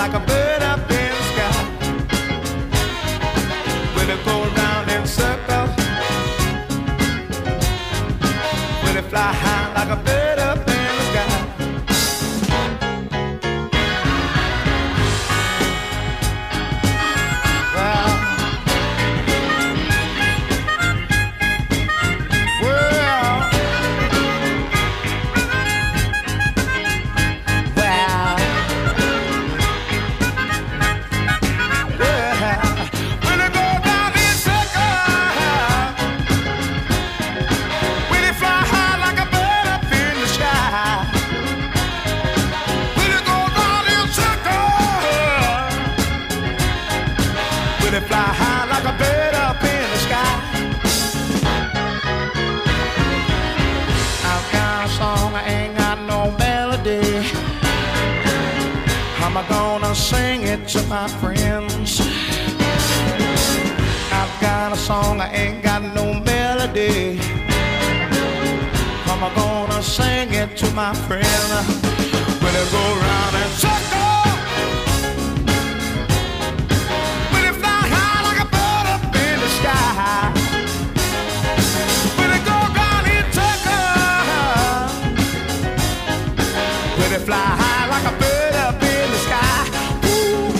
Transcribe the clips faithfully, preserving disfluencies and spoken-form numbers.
like a bird up in the sky. Will it go around in circles? Will it fly high like a bird up in the sky? Fly high like a bird up in the sky. I've got a song, I ain't got no melody. How am I gonna sing it to my friends? I've got a song, I ain't got no melody. How am I gonna sing it to my friends? Will it go round and circle? Will it go round in circles? Will it fly high like a bird up in the sky? Ooh.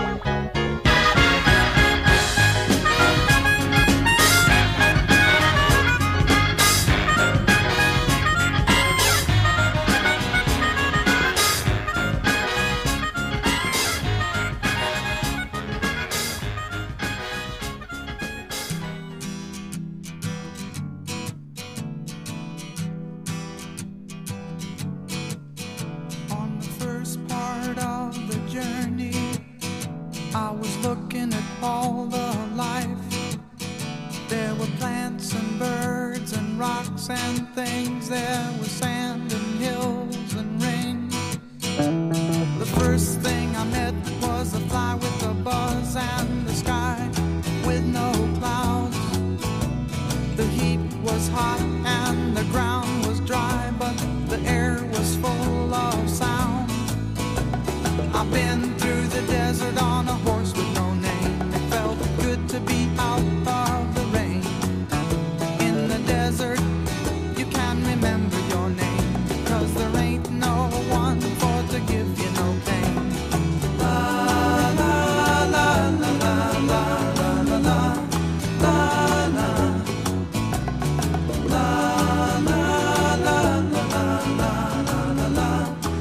I was looking at all the life. There were plants and birds and rocks and things. There was sand and hills and rain. The first thing I met was a fly with a buzz and the sky with no clouds. The heat was hot and the ground was dry, but the air was full of sound. I've been through the desert on a horse with no name. It felt good to be out of the rain. In the desert, you can remember your name, 'cause there ain't no one for to give you no pain. La la la la la la la la la la la la la la la la la.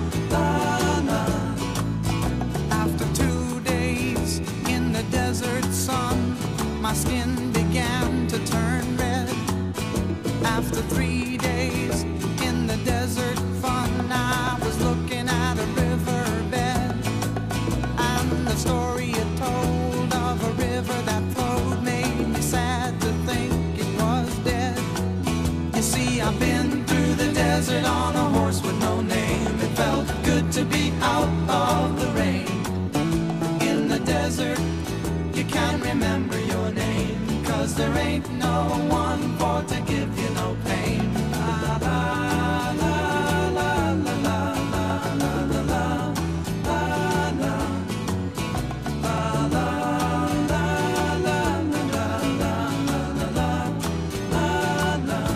After two days in the desert sun, my skin began to turn red. After three days in the desert fun, I was looking at a riverbed, and the story it told of a river that flowed made me sad to think it was dead. You see, I've been through the desert on a horse with no name. It felt good to be out of the rain. In the desert, you can't remember your name, 'cause there ain't no one for to give you no pain. La la la la la la la la la la la la la la la la la la la.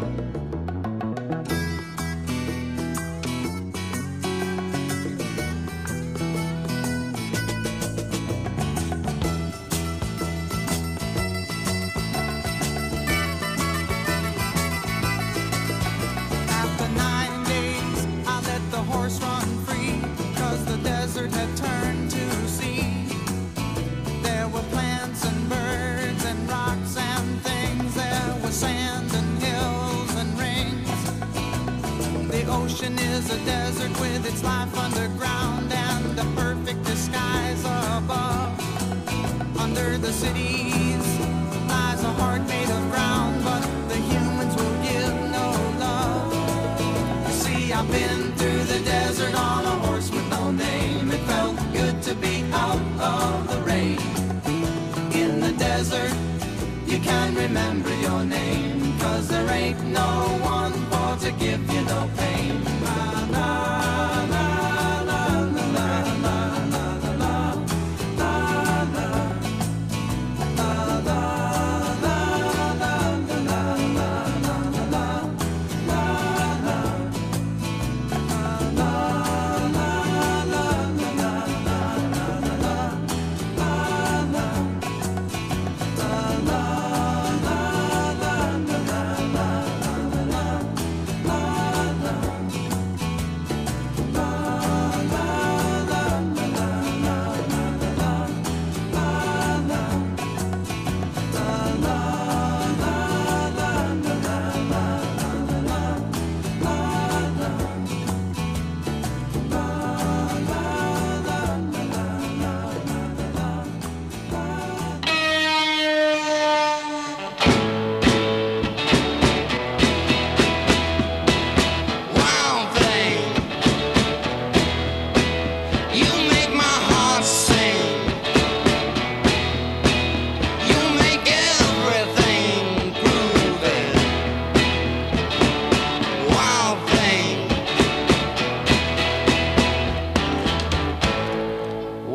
After nine days, I let the horse run free, 'cause the desert had turned to sea. There were plants and birds and rocks and things. There was sand and hills and rings. The ocean is a desert with its life underground and a perfect disguise above. Under the cities lies a heart made of ground, but the humans will give no love. You see, I've been through the desert on a horse with no name. It felt good to be out of the rain. In the desert, you can remember your name, 'cause there ain't no one for to give you no pain. La la la la la la la la la.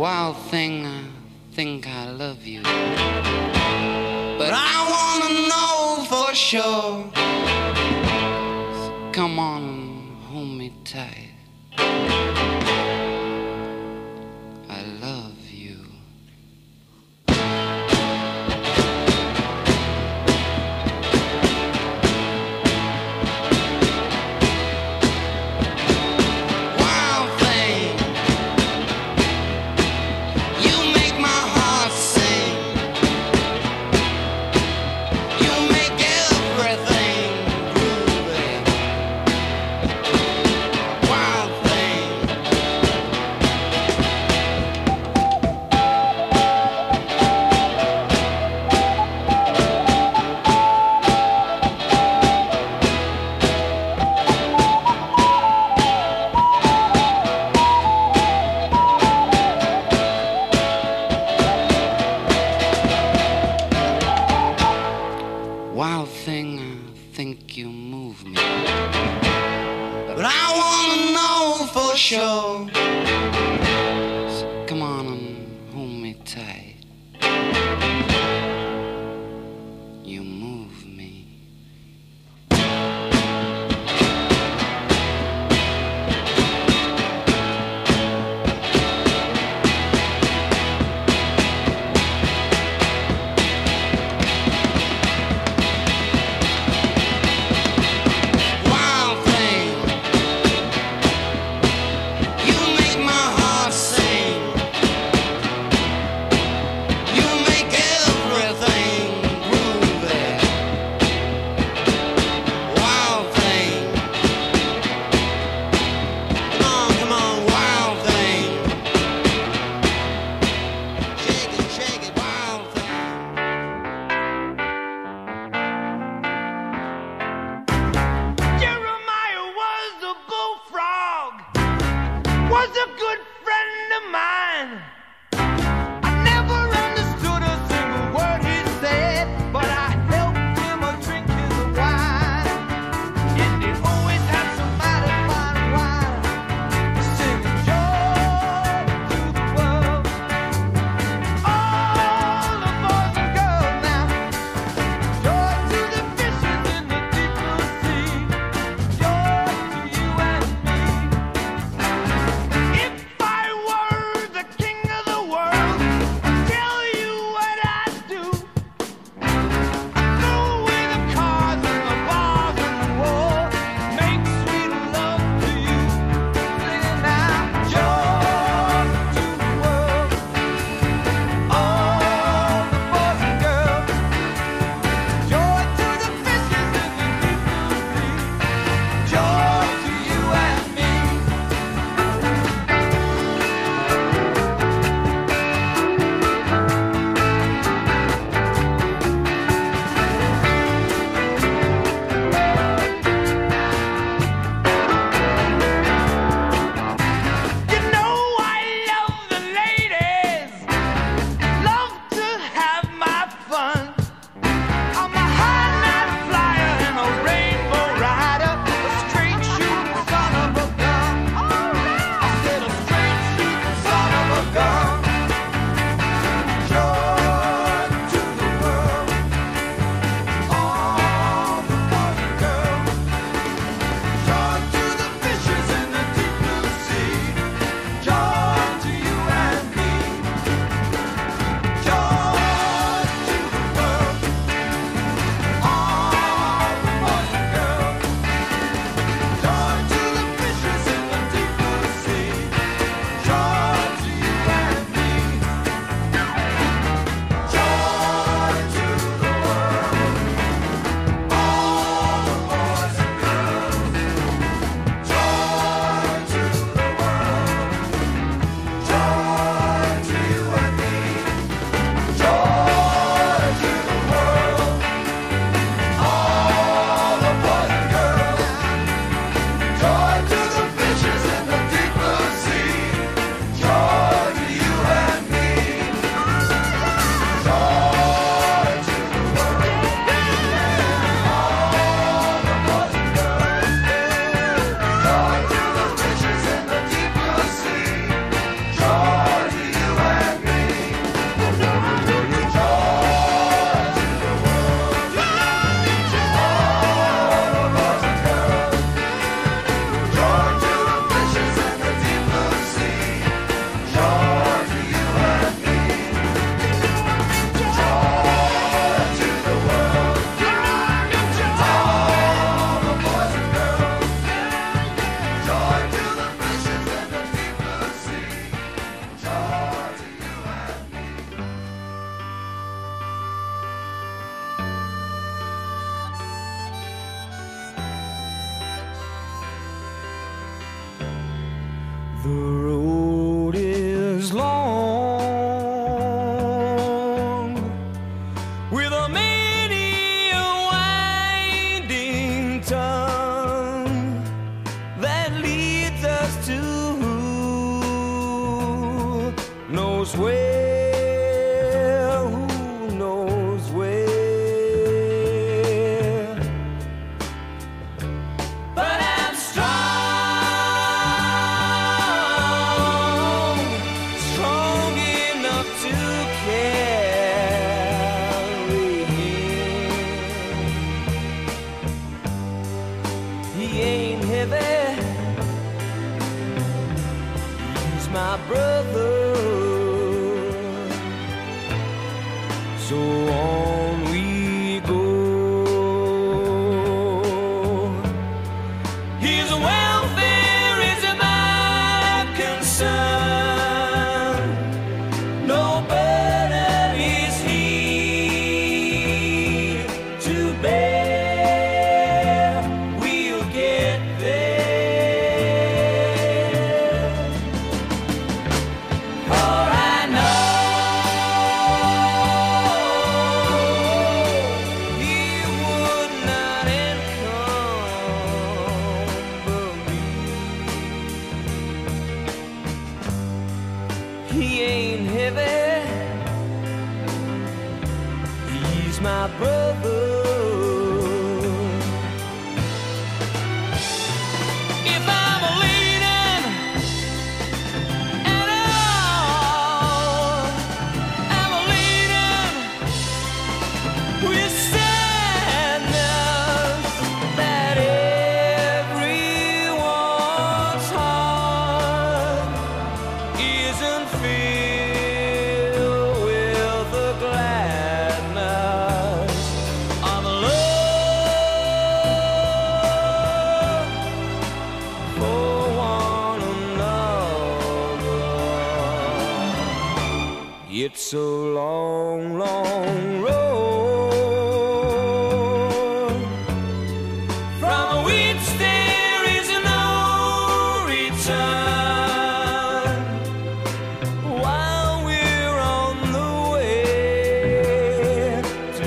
Wild thing, I think I love you, but I wanna know for sure. So come on and hold me tight. I love you. Wild thing, you make my heart sing. You make everything groovy. Wild knows where, who knows where. But I'm strong, strong enough to carry him. He ain't heavy, he's my brother. So on we go. His welfare is my concern. No burden is he to bear. We'll get there. For I know he would not encumber me. He ain't heavy, he's my brother. If I'm leaning at all, I'm leaning with sadness that everyone's heart isn't filled with the gladness of love for one another. It's a long, long road from which there is no return. While we're on the way to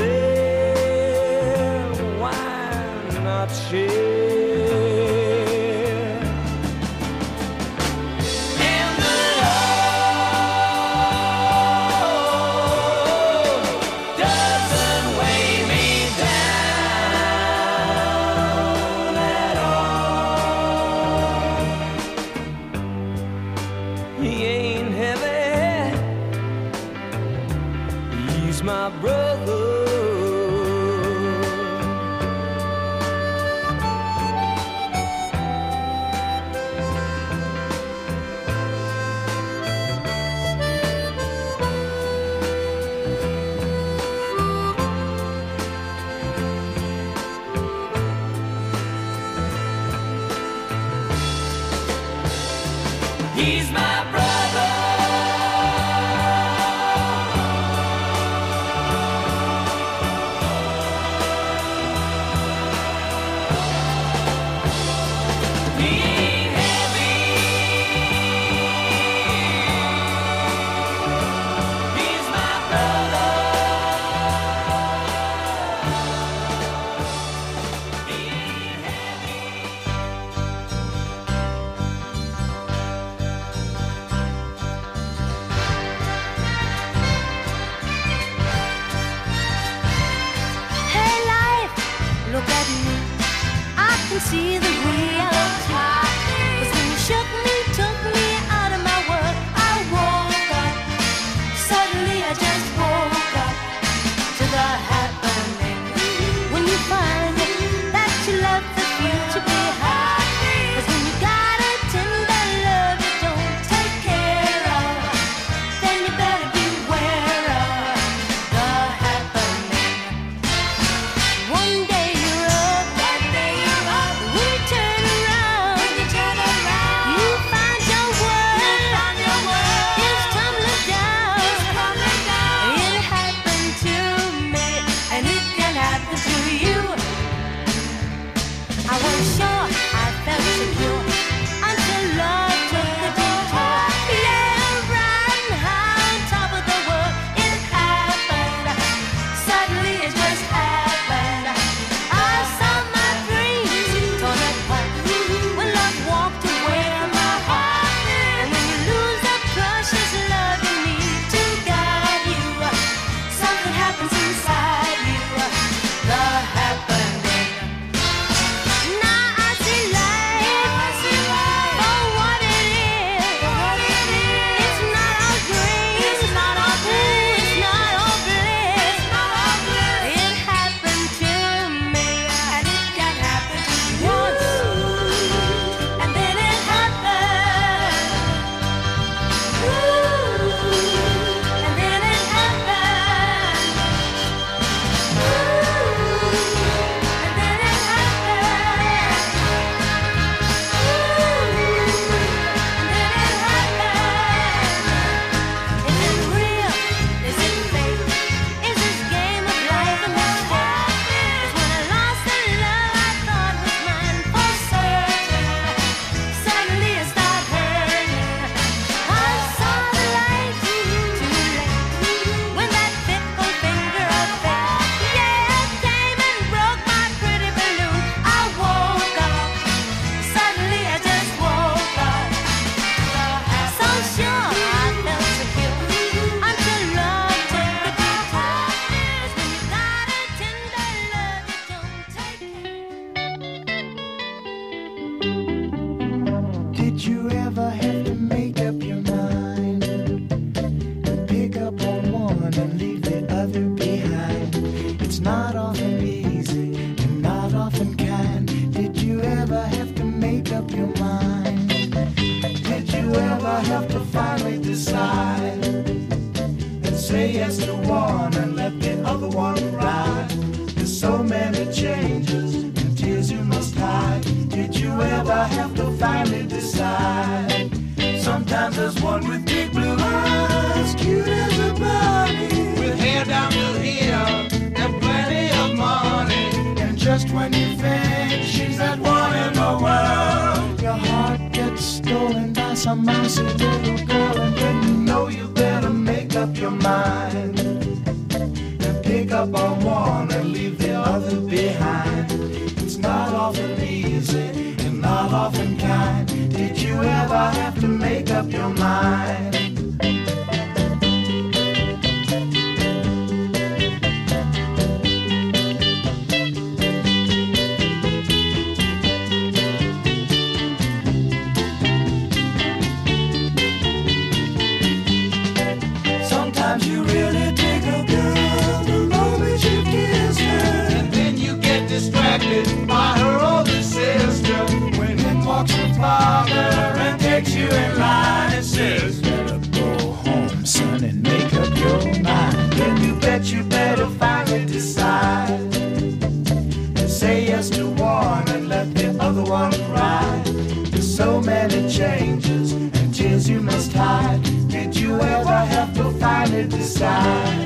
there, why not share? And the road doesn't weigh me down at all. He ain't heavy, he's my brother. He's my brother. He ain't heavy, he's my brother. He ain't heavy. Hey life, look at me. I can see the reality. 'Cause when you shook me, took me out of my world, I woke up. Suddenly I just woke up to the happening. When you find it, that you left the future behind. 'Cause when you got a tender love you don't take care of, then you better beware of the happening. One day you're up, one day you're up. When you say yes to one and let the other one ride. There's so many changes and tears you must hide. Did you ever have to finally decide? Sometimes there's one with big blue eyes, cute as a bunny, with hair down to here and plenty of money. And just when you think she's that one in the world, your heart gets stolen by some mousy little girl. And then you know you better make up your mind and pick up on one and leave the other behind. It's not often easy and not often kind. Did you ever have to make up your mind? Sometimes you really dig a girl the moment you kiss her, and then you get distracted by her older sister. When in walks her father and takes you in line and says, better go home, son, and make up your mind. Then you bet you better finally decide and say yes to one and let the other one ride. There's so many changes and tears you must hide. Did you ever have to finally decide?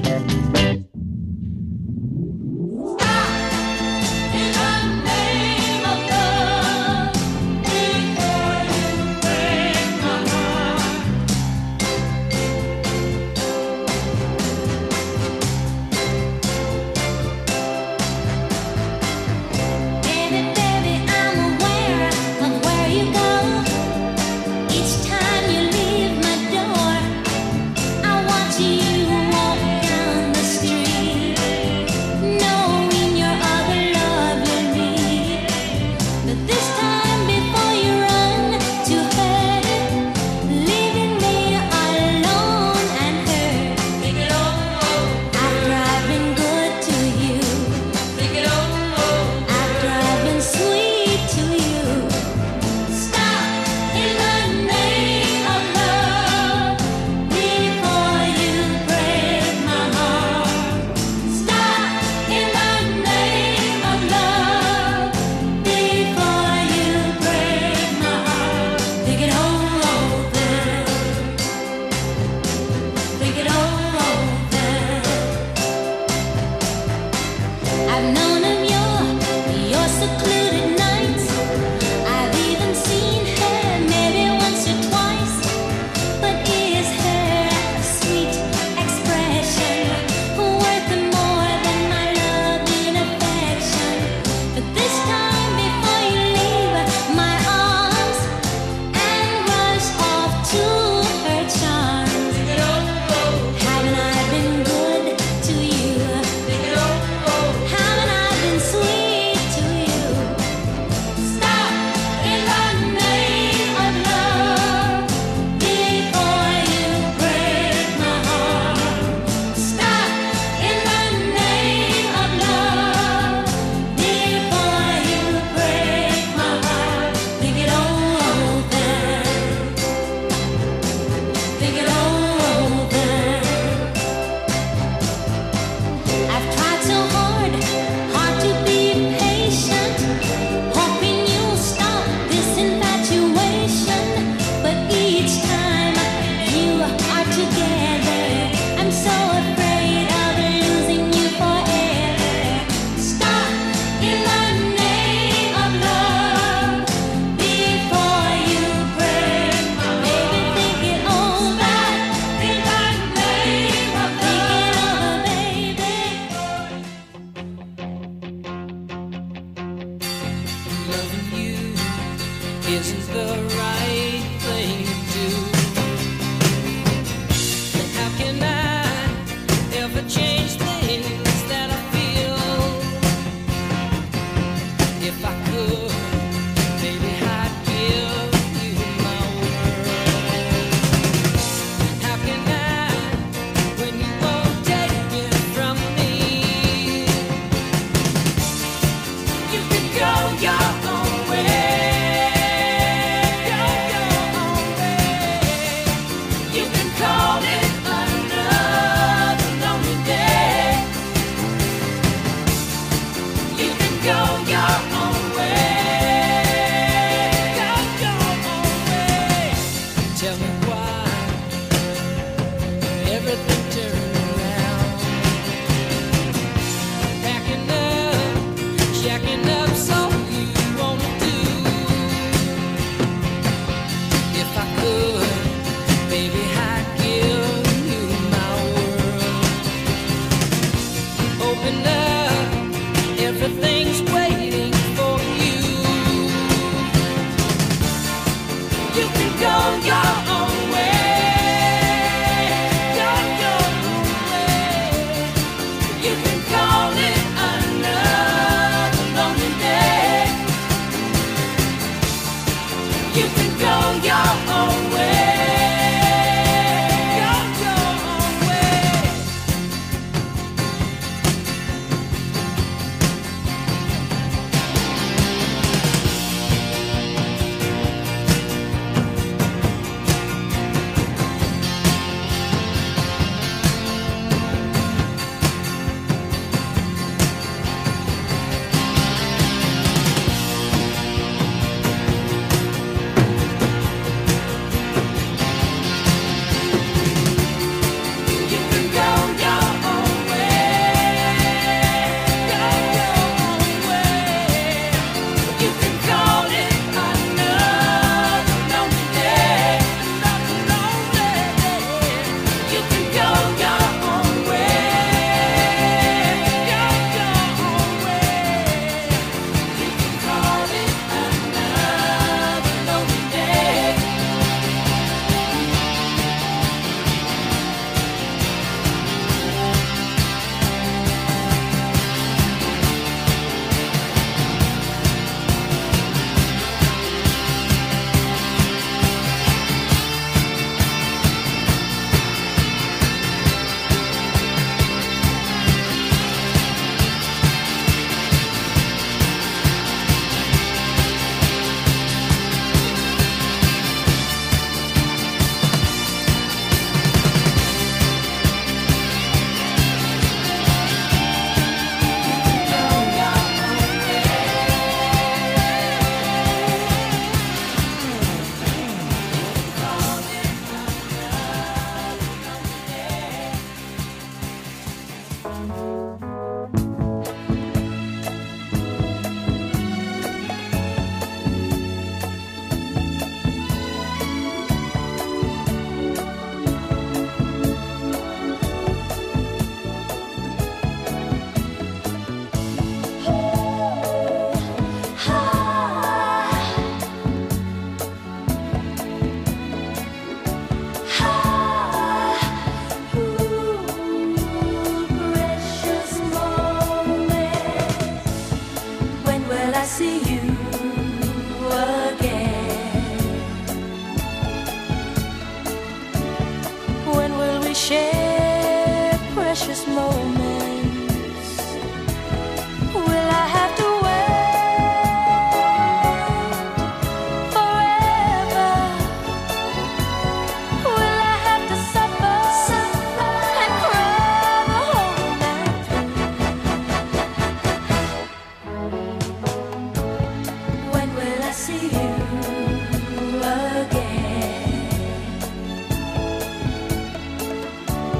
Baby, baby, I'm aware of where you go. Each time you leave my door, I watch you walk down everything turned around. Packing up, shacking up, so you wanna do. If I could, baby, I'd give you my world. Open up, everything's waiting for you. You can go your own way, go your own way. You can call it another lonely day. You can go your own way, go your own way. You can go your own way, go your own way. You can call it another lonely day, another lonely day. You can go your own way, go your own way. You can call it another lonely day. Precious moment, when will I see you again? When will we share precious moments? Will I have to wait forever? Will I have to suffer and cry the whole night through? When will I see you again?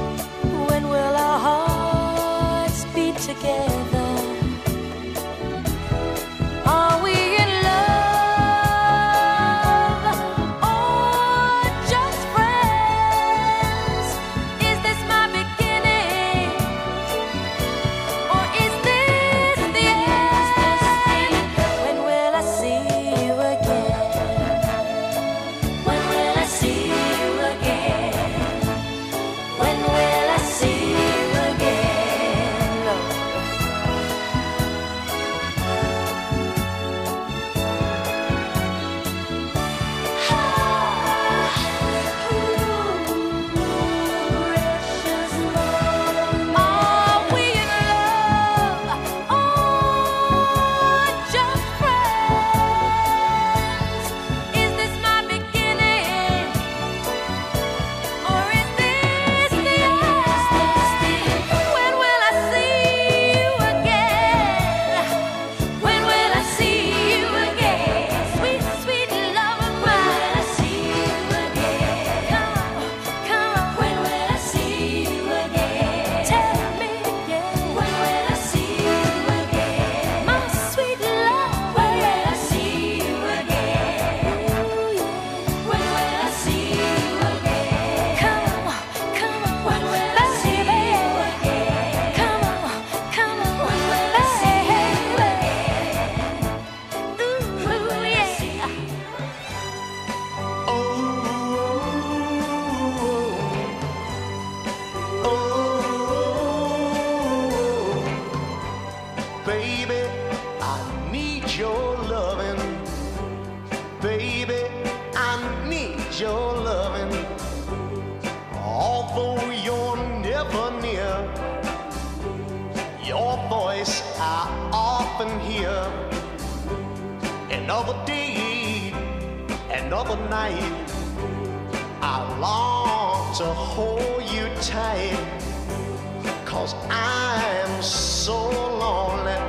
often here. Another day, another night, I long to hold you tight, 'cause I'm so lonely.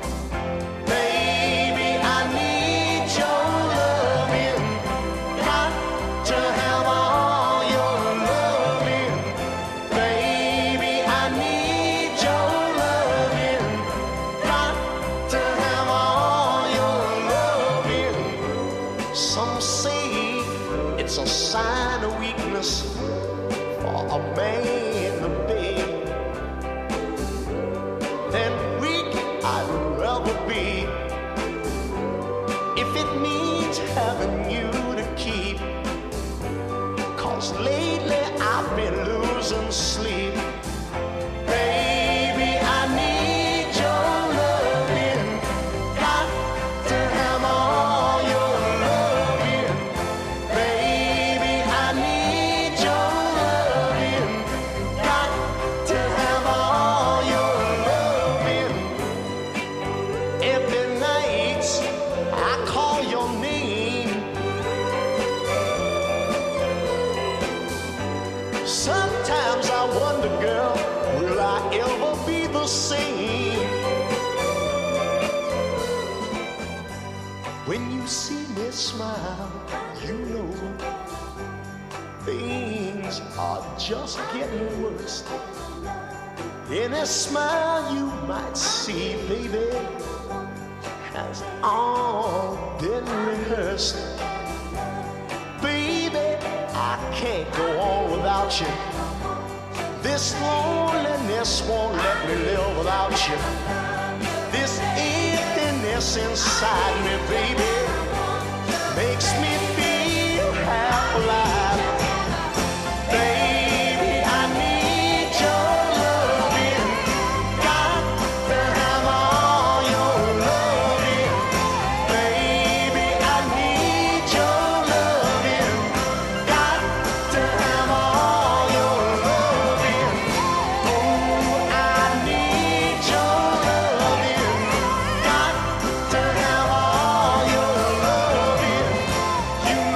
Baby, I need your loving, got to have all your loving. Baby, I need your loving, got to have all your loving. Some say it's a sign of weakness for a man to beg. Then weak I'd rather be, if it means having you to keep. 'Cause lately I've been losing sleep. Baby, I need your loving, got to have all your loving. Baby, I need your loving, got to have all your loving. Every night I call your name. Sometimes I wonder, girl, will I ever be the same? When you see me smile, you know things are just getting worse. Any smile you might see, baby, has all been rehearsed. Baby, I can't go on without you. This loneliness won't let me live without you. This emptiness inside me, baby, makes me feel half alive. Baby, I need your loving, got to have all your loving. Baby, I need your loving, got to have all your loving. Oh, I need your loving, got to have all your loving. You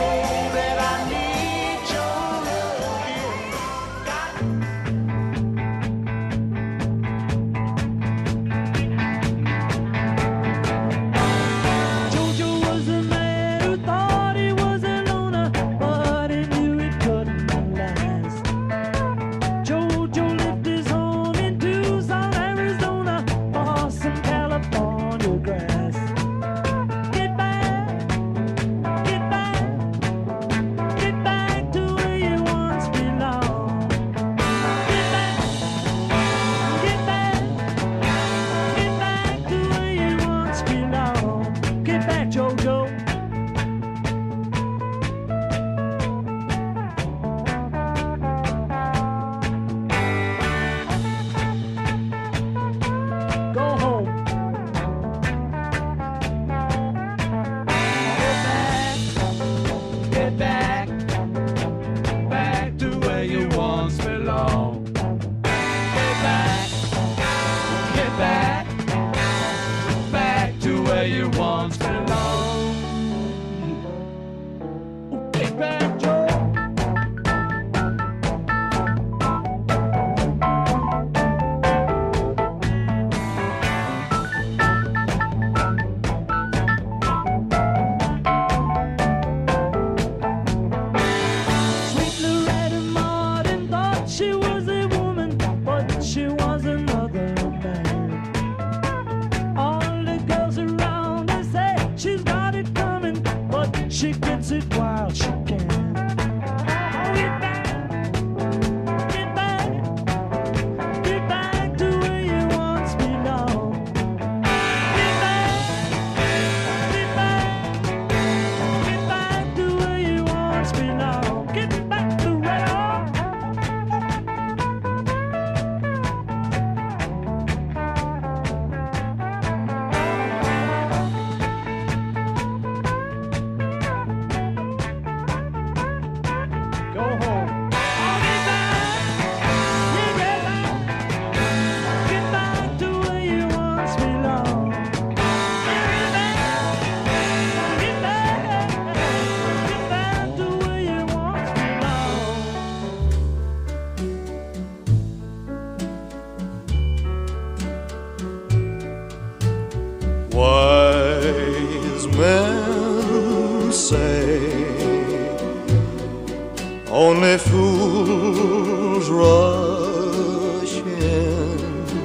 Only fools rush in,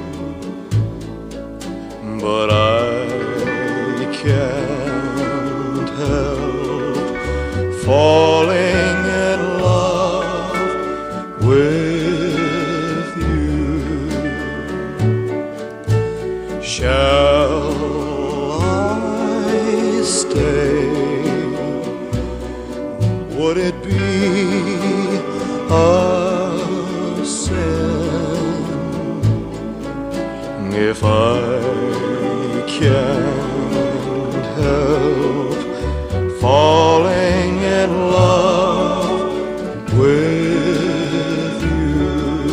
but I can't help falling in love with you. Shall I stay? Would it be a sin if I can't help falling in love with you?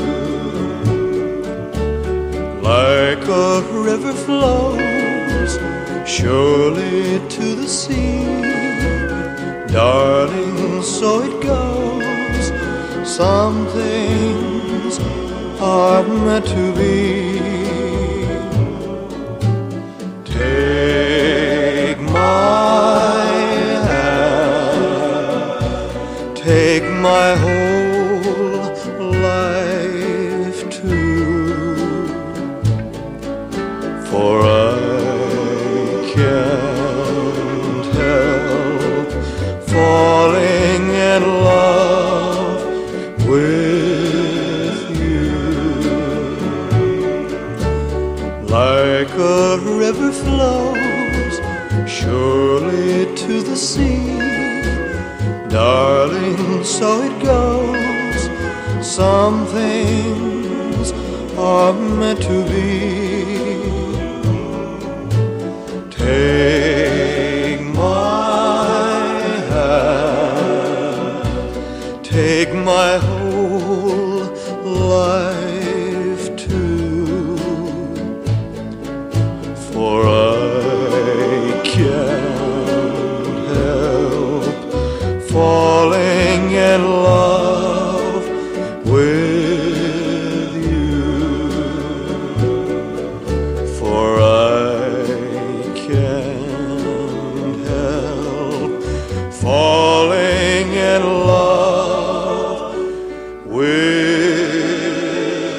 Like a river flows surely to the sea, darling, so it goes. Some things are meant to be. Take my hand, take my whole life too, for I can't help falling in love with you. Like a river flows surely to the sea, darling, so it goes. Some things are meant to be. Take my hand, take my whole life too, for I can't help falling in love with you, for I can't help falling in love with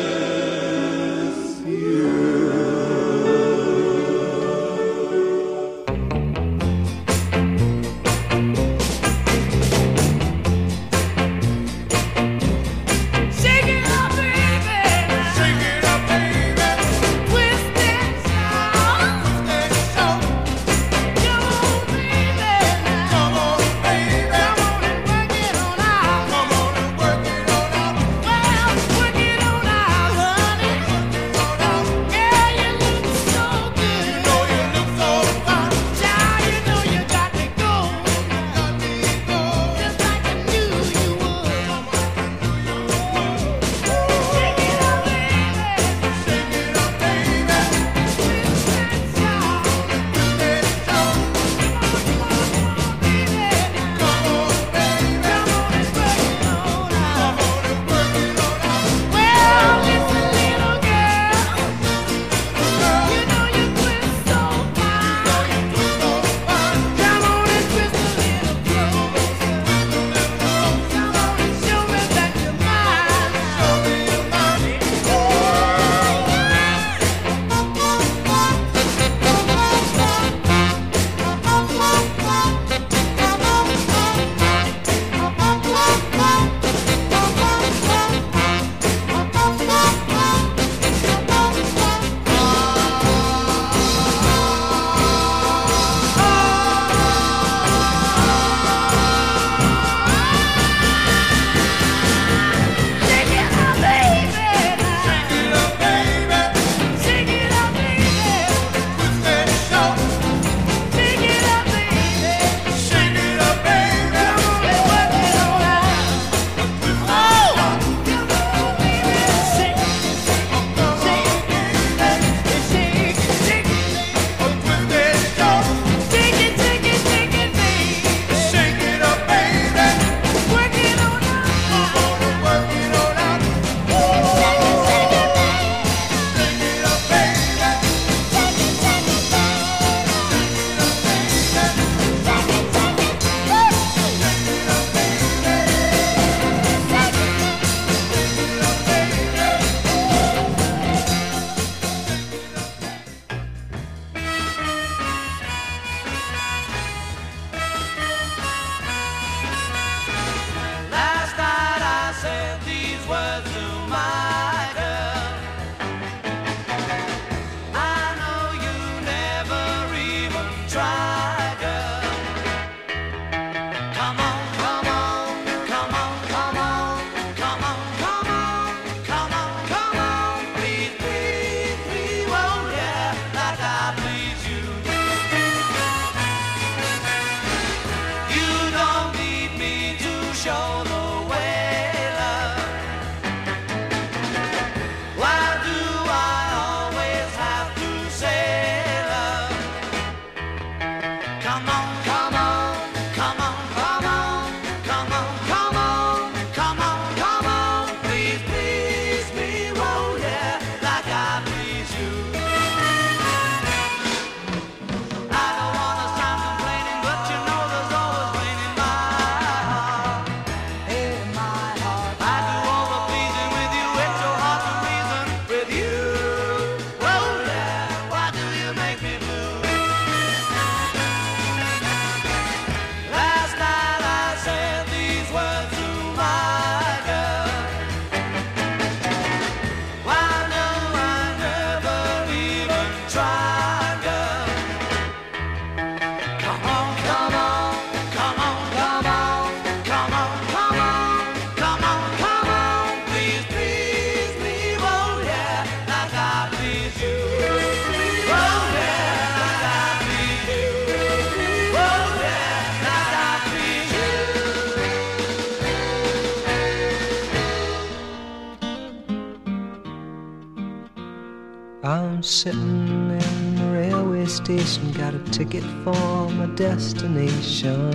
I'm sitting in the railway station, got a ticket for my destination.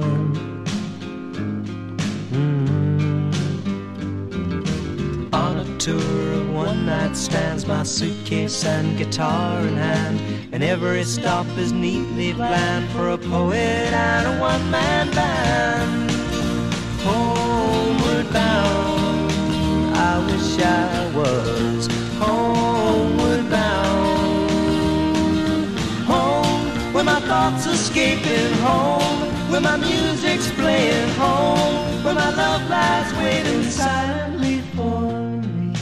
Mm. On a tour of one night stands, my suitcase and guitar in hand, and every stop is neatly planned for a poet and a one-man band. Homeward bound, I wish I was homeward bound. Home, where my thoughts escaping, home, where my music's playing, home, where my love lies waiting silently for me.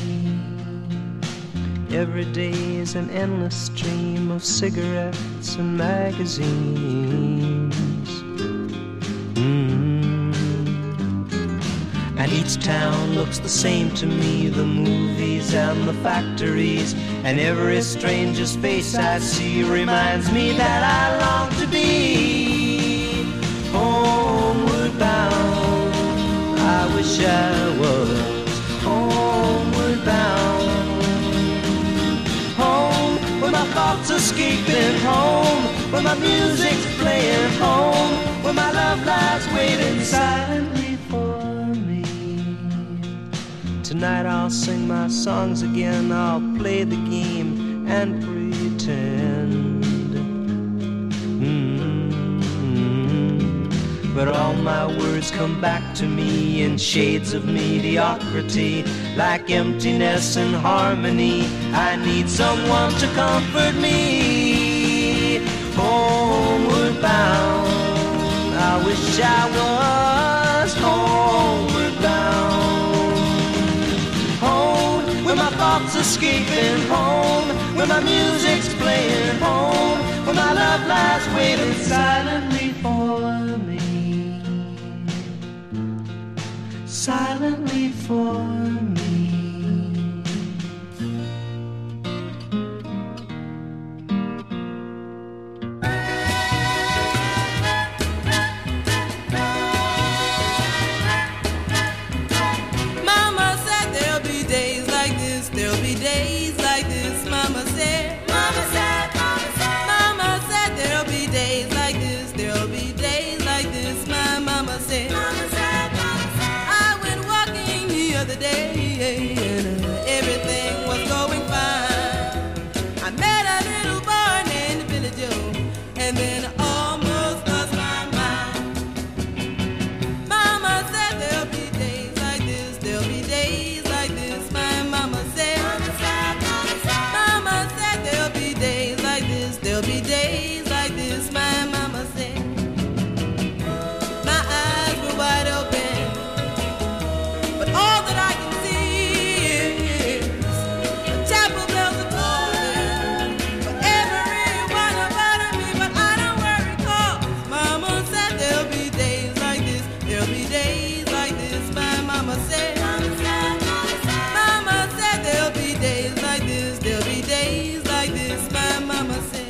Every day is an endless stream of cigarettes and magazines. Mm. And each town looks the same to me, the movies and the factories, and every stranger's face I see reminds me that I long to be homeward bound. I wish I was homeward bound. Home, where my thoughts escaping, home, where my music's playing, home, where my love lies waiting silently for me. Tonight I'll sing my songs again, I'll play the game and pretend. Mm-hmm. But all my words come back to me in shades of mediocrity, like emptiness and harmony. I need someone to comfort me. Homeward bound, I wish I was homeward bound. Where my thoughts escaping, home, where my music's playing, home, where my love lies waiting silently for me, silently for me. There'll be days like this, Mama said. Mama said, Mama said. Mama said there'll be days like this. There'll be days like this, my mama said. Mama said, Mama said. I went walking the other day and everything was going fine. I met a little boy named Billy Joe, and then I almost lost my mind. Mama said there'll be days like this. There'll be days like this, my mama said. There'll be days like this, my mama said. My eyes were wide open, but all that I can see is the chapel bells are calling for every one of me. But I don't worry, 'cause mama said there'll be days like this. There'll be days like this, my mama said. Mama said, mama said there'll be days like this. There'll be days like this, my mama said.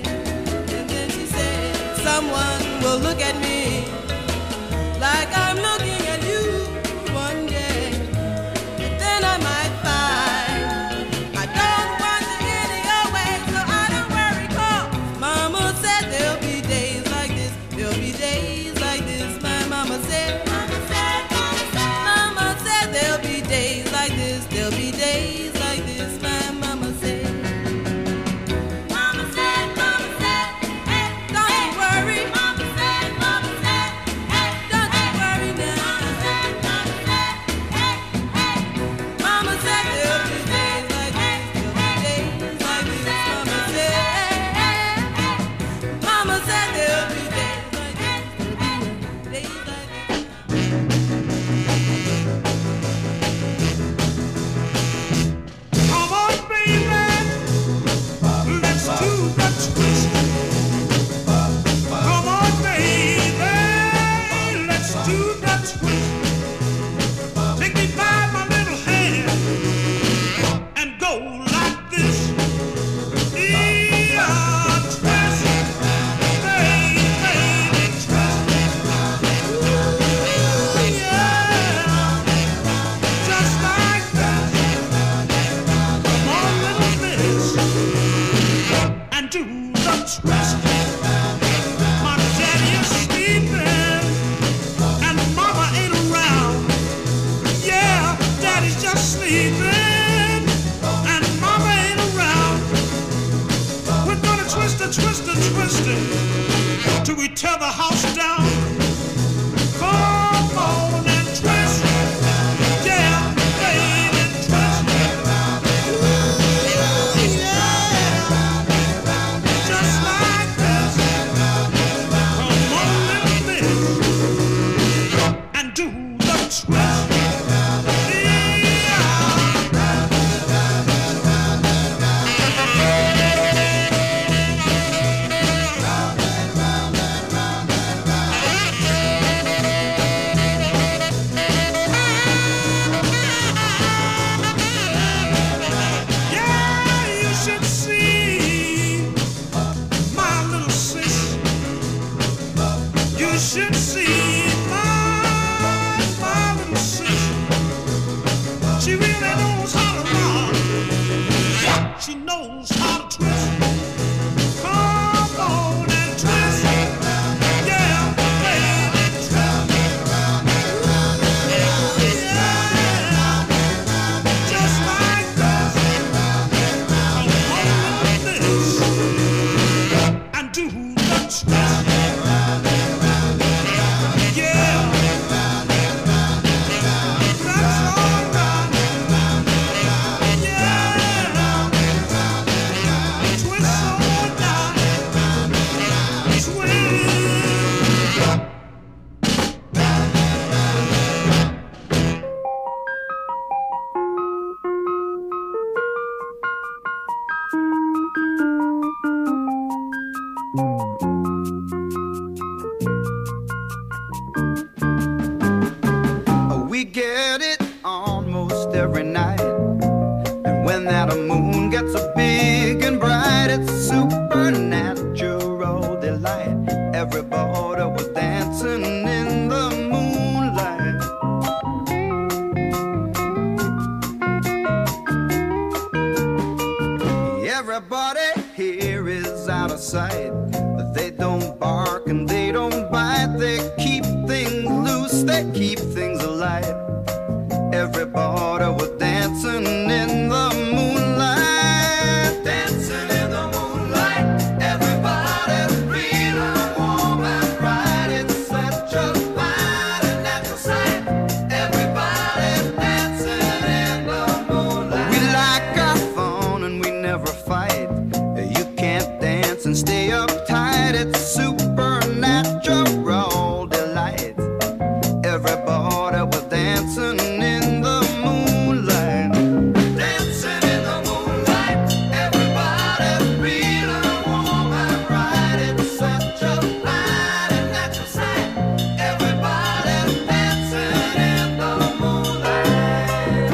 Someone will look at me like I'm looking at you one day, and then I might find I don't want you any other way. So I don't worry, 'cause mama said there'll be days like this. There'll be days like this, my mama said. Mama said, mama said. Mama said there'll be days like this. There'll be days like this, my mama said. we tear the house down. Come on and twist, yeah, baby, twist. Ooh, yeah, just like this. Come on and miss, and do the twist. Should see my, my little sis. She really knows how to rock. She knows how to twist. Come on and twist. Yeah, baby, twist. Yeah, just like this. Come on with this and do the twist. We get it almost every night, and when that moon gets so big and bright, it's supernatural delight. Everybody was dancing in the moonlight. Everybody here is out of sight. They don't bark and they don't bite. They keep things loose, they keep things alive. Everybody was dancing in the moonlight. Dancing in the moonlight. Everybody's feeling warm and bright. It's such a fine and natural sight. Everybody's dancing in the moonlight. We like our fun and we never fight. You can't dance and stay uptight. It's supernatural delight. Everybody was dancing in the moonlight. Dancing in the moonlight. Everybody's feeling warm and bright. It's such a fine and natural sight. Everybody's dancing in the moonlight.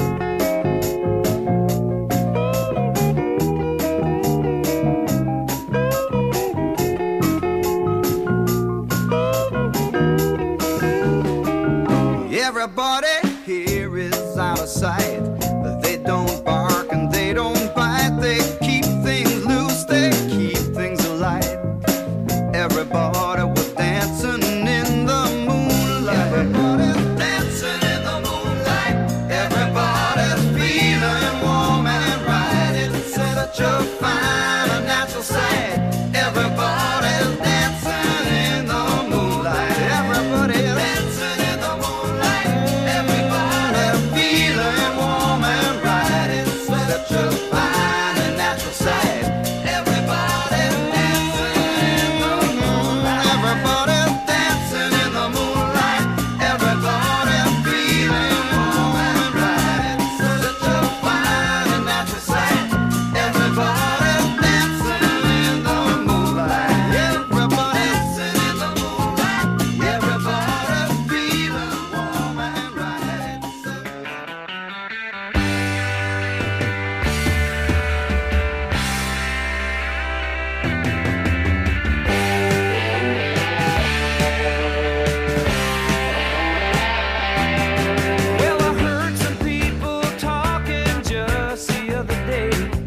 Everybody here is out of sight. They don't bark and they don't bite. They keep things loose, they keep things alive. Everybody was dancing in the moonlight. Everybody's dancing in the moonlight. Everybody's feeling warm and right. It's such a fine and natural sight. Everybody's dancing in the moonlight. Everybody's dancing in the moonlight. Everybody's feeling warm and bright. It's such a fine and natural sight. Everybody's dancing in the moonlight. Everybody's dancing in the moonlight. Everybody's feeling warm and bright. It's such a fine and natural sight. Everybody's dancing in the moonlight. Everybody's dancing in the moonlight. Everybody's feeling warm and bright. Well, I heard some people talking just the other day,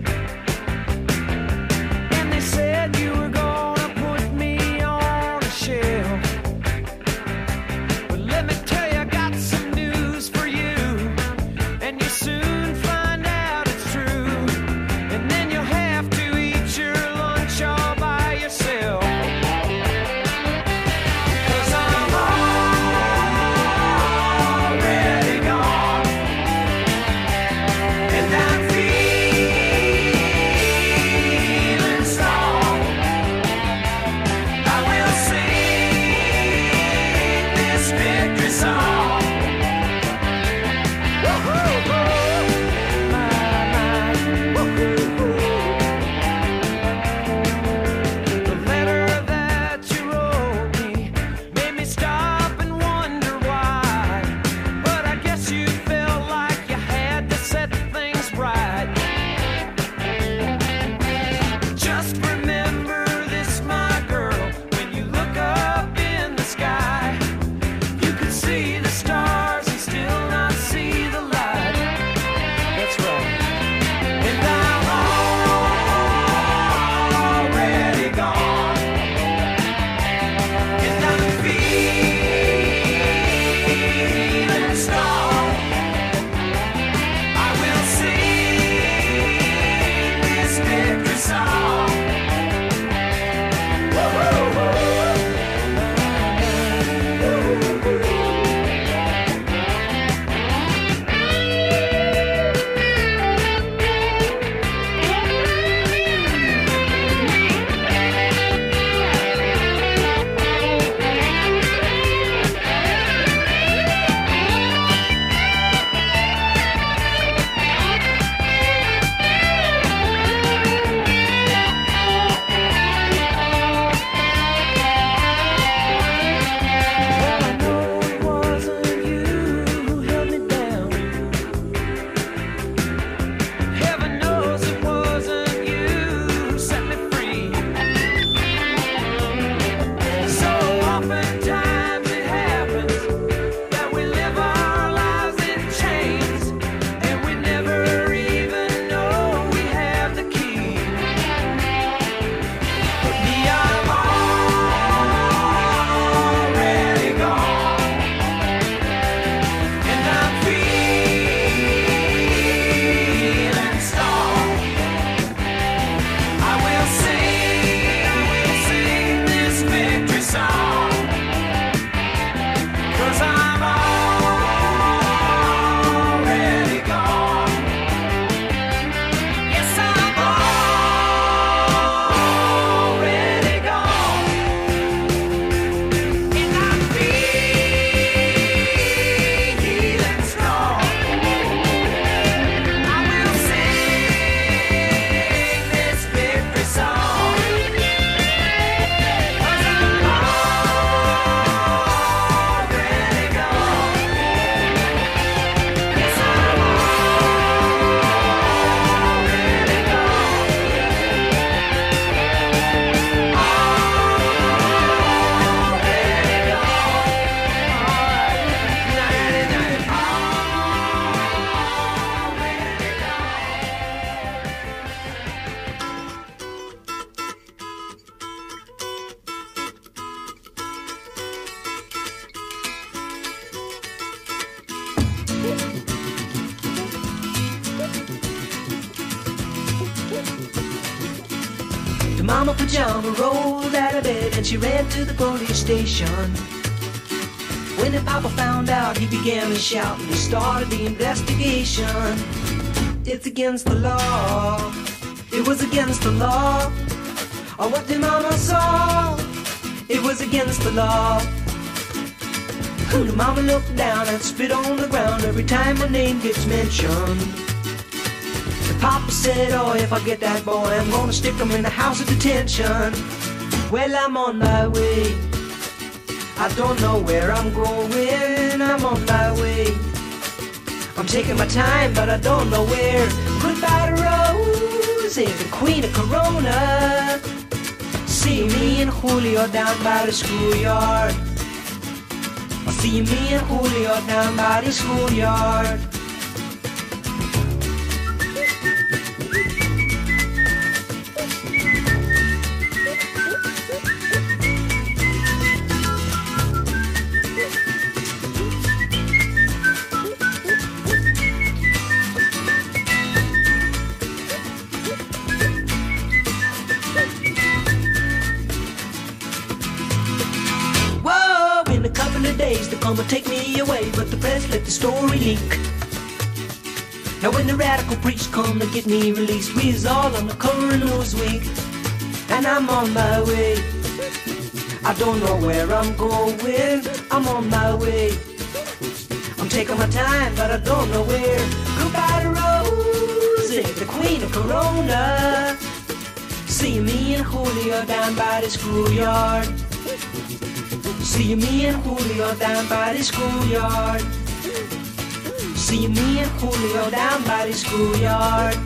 and they said you were gonna put me on a shelf. But let me tell you, I got some news for you, and you'll soon find out it's true. And then you'll have to eat your lunch all by yourself. mama pajama rolled out of bed and she ran to the police station. When the papa found out, he began to shout and he started the investigation. It's against the law. It was against the law. Oh, what the mama saw, it was against the law. The mama looked down and spit on the ground every time my name gets mentioned. The papa said, oh, if I get that boy, I'm gonna stick him in the house of detention. Well, I'm on my way. I don't know where I'm going. I'm on my way. I'm taking my time, but I don't know where. Goodbye to Rose, the queen of Corona. See me and Julio down by the schoolyard. I see me and Julio down by the schoolyard. They're gonna take me away, but the press let the story leak. Now when the radical preach come to get me released, we is all on the cover of Newsweek. And I'm on my way. I don't know where I'm going. I'm on my way. I'm taking my time, but I don't know where. Goodbye to Rosie, the queen of Corona. See me and Julio down by the schoolyard. See me and Julio down by the schoolyard. See me and Julio down by the schoolyard.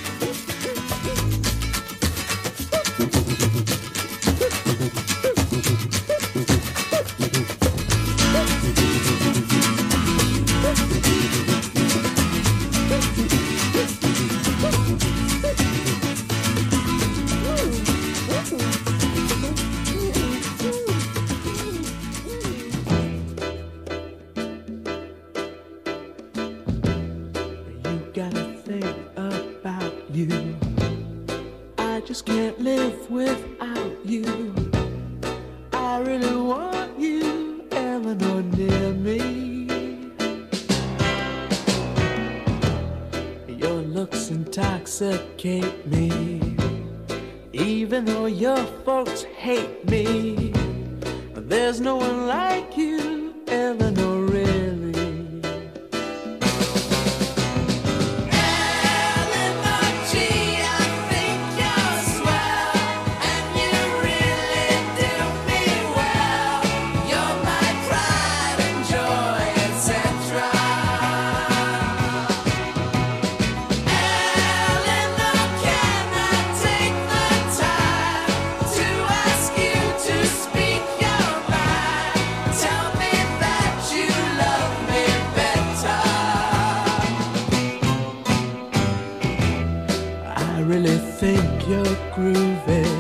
Intoxicate me, even though your folks hate me. But there's no one like you, Eleanor, really. Eleanor, gee, I think you're swell, and you really do me well. You're my pride and joy, et cetera. Think you're groovy.